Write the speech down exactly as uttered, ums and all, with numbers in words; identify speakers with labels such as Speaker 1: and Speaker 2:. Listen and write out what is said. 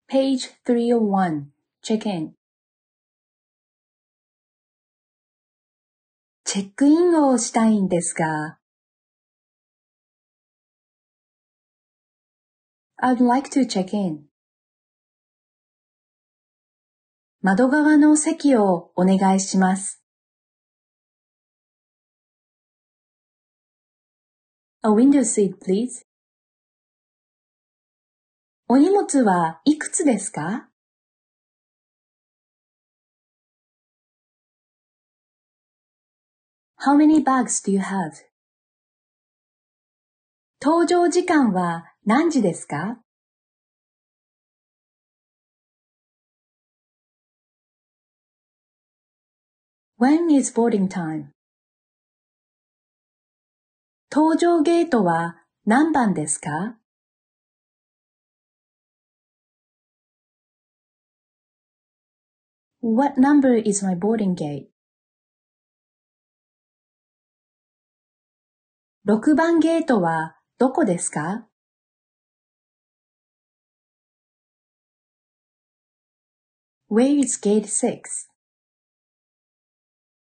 Speaker 1: Page three oh one. Check in. チェックインをしたいんですが。I'd like to check in. 窓側の席をお願いします。A window seat, please. お荷物はいくつですか？ How many bags do you have? 搭乗時間は何時ですか？ When is boarding time? 搭乗ゲートは何番ですか？ What number is my boarding gate? ろくばんゲートはどこですか？ Where is gate six?